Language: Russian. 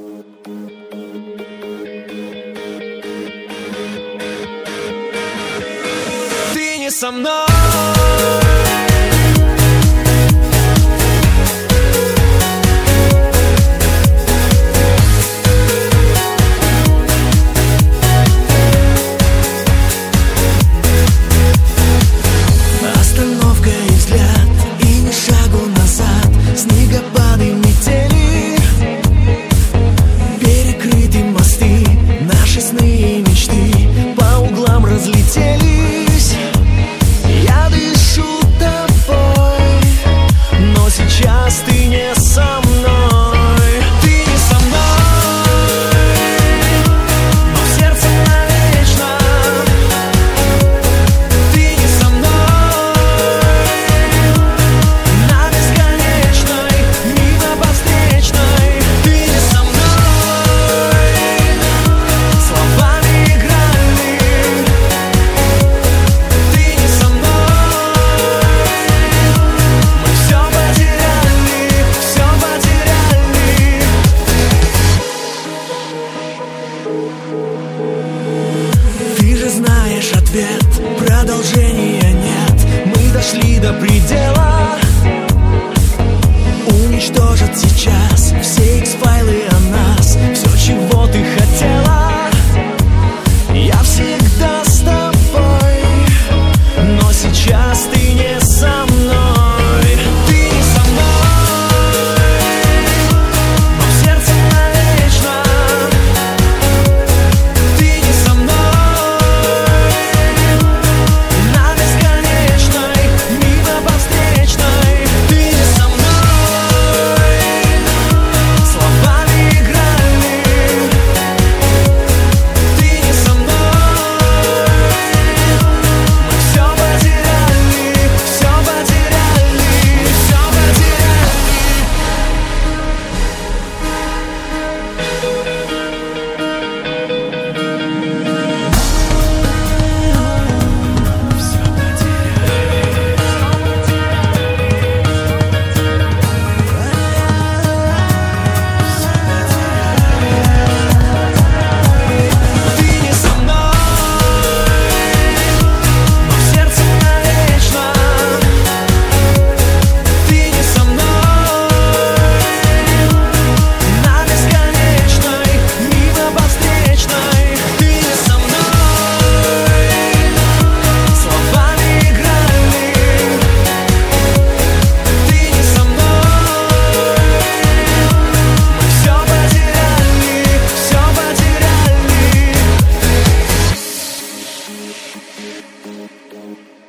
Ты не со мной. Остановка и взгляд, и ни шагу назад. Снегопады, метели, перекрыты мосты. Наши сны и мечты по углам разлетелись. Я дышу тобой, но сейчас ты не со мной. Ты не со мной, но в сердце навечно. Ты не со мной, на бесконечной, мимо по встречной. Ты не со мной, словами играли. Ты не со мной, мы все потеряли, все потеряли. Ты же знаешь ответ, продолжения нет. Мы дошли до предела. Уничтожат сейчас все X-файлы о нас. Все, чего ты хотела, я всегда с тобой, но сейчас ты не со мной. Ты не со мной, но в сердце навечно. Ты не со мной, на бесконечной, мимо по встречной. Ты не со мной, словами играли. Ты не со мной, мы все потеряли, все потеряли, все потеряли. Ты не со мной, но в сердце навечно. Ты не со мной, на бесконечной, мимо по встречной. Ты не со мной, словами играли. Ты не со мной, мы все потеряли, все потеряли.